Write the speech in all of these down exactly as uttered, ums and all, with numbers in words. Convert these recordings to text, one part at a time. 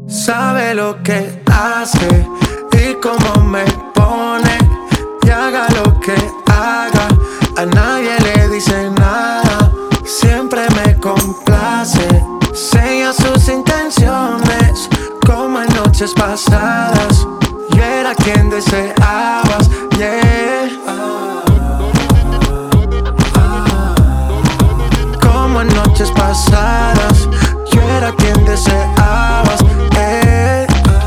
Sabe lo que hace y cómo me pone. Y haga lo que haga, a nadie le dice nada. Siempre me complace, sella sus intenciones como en noches pasadas. Yo era quien deseabas, yeah. Como en noches pasadas, yo era quien deseabas, eh.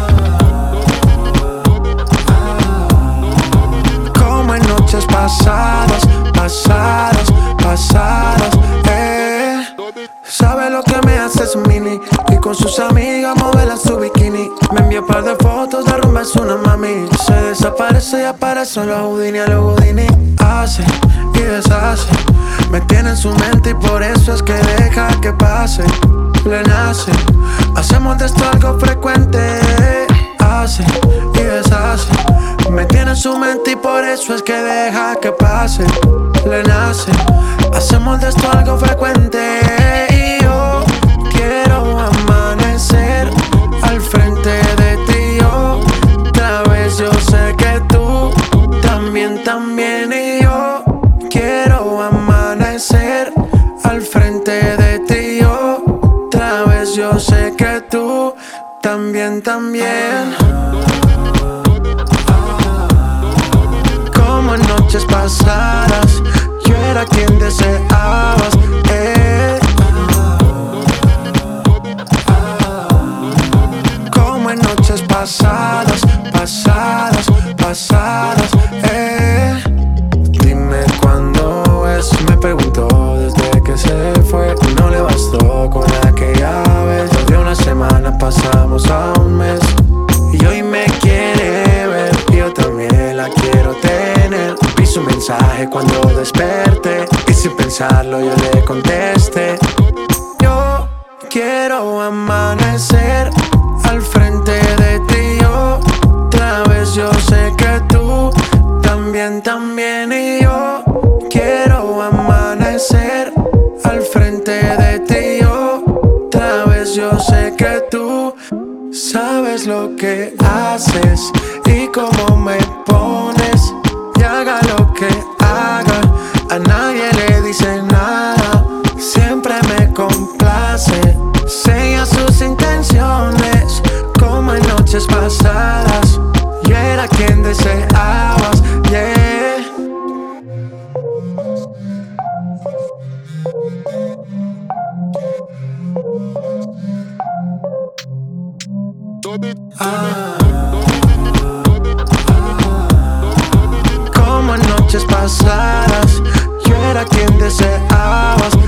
Como en noches pasadas, pasadas, pasadas, eh. Sabe lo que me hace mini y con sus amigas modela su bikini. Me envía un par de fotos de rumba, es una mami. Se desaparece y aparece en los Houdini, a los Houdini. Hace y deshace, me tiene en su mente y por eso es que deja que pase. Le nace, hacemos de esto algo frecuente. Hace y deshace, me tiene en su mente y por eso es que deja que pase. Le nace, hacemos de esto algo frecuente. Y yo quiero amanecer al frente de ti. Yo, otra vez yo sé que tú también, también. Y yo quiero amanecer al frente de ti. Yo, otra vez yo sé que tú también, también. Como en noches pasadas, yo era quien deseabas, eh. Como en noches pasadas, pasadas, pasadas, eh. Dime cuándo es, me preguntó desde que se fue. No le bastó con aquella vez. De una semana pasamos a un mes. Y hoy me quiere ver, y yo también la quiero tener. Vi su mensaje cuando desperté y sin pensarlo yo le contesté. Yo quiero amanecer al frente de ti. Yo, otra vez yo sé que tú también, también. Y yo quiero amanecer al frente de ti. Yo, otra vez yo sé que tú sabes lo que haces y cómo me pones. Y haga lo que haga, a nadie le dice nada. Siempre me complace, sella sus intenciones como en noches pasadas. Yo era quien deseabas, yeah. Ah, como en noches pasadas, yo era quien deseabas.